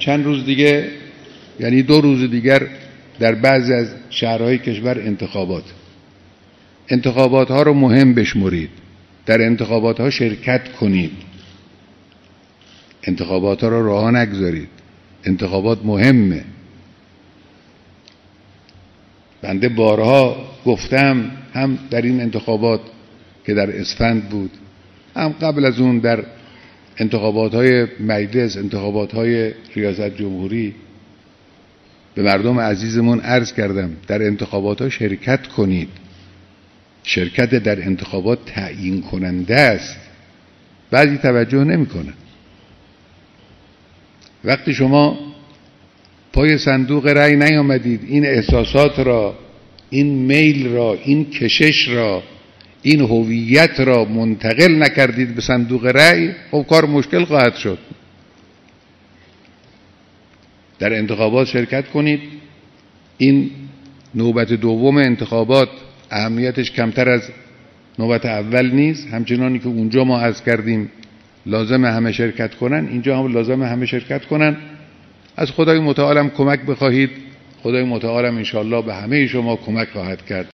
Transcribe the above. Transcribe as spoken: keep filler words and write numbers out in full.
چند روز دیگه، یعنی دو روز دیگر، در بعضی از شهرهای کشور انتخابات. انتخابات ها رو مهم بشمرید، در انتخابات ها شرکت کنید، انتخابات ها رو رها نگذارید. انتخابات مهمه. بنده بارها گفتم، هم در این انتخابات که در اسفند بود، هم قبل از اون در انتخابات های مجلس، انتخابات های ریاست جمهوری، به مردم عزیزمون عرض کردم در انتخابات ها شرکت کنید. شرکت در انتخابات تعیین کننده است. بعضی توجه نمی‌کنن. وقتی شما پای صندوق رأی نیامدید، این احساسات را، این میل را، این کشش را، این هویت را منتقل نکردید به صندوق رأی، خب کار مشکل خواهد شد. در انتخابات شرکت کنید. این نوبت دوم انتخابات اهمیتش کمتر از نوبت اول نیست. همچنانی که اونجا ما عرض کردیم لازم همه شرکت کنن، اینجا هم لازم همه شرکت کنن. از خدای متعالم کمک بخواهید، خدای متعالم انشاءالله به همه شما کمک خواهد کرد.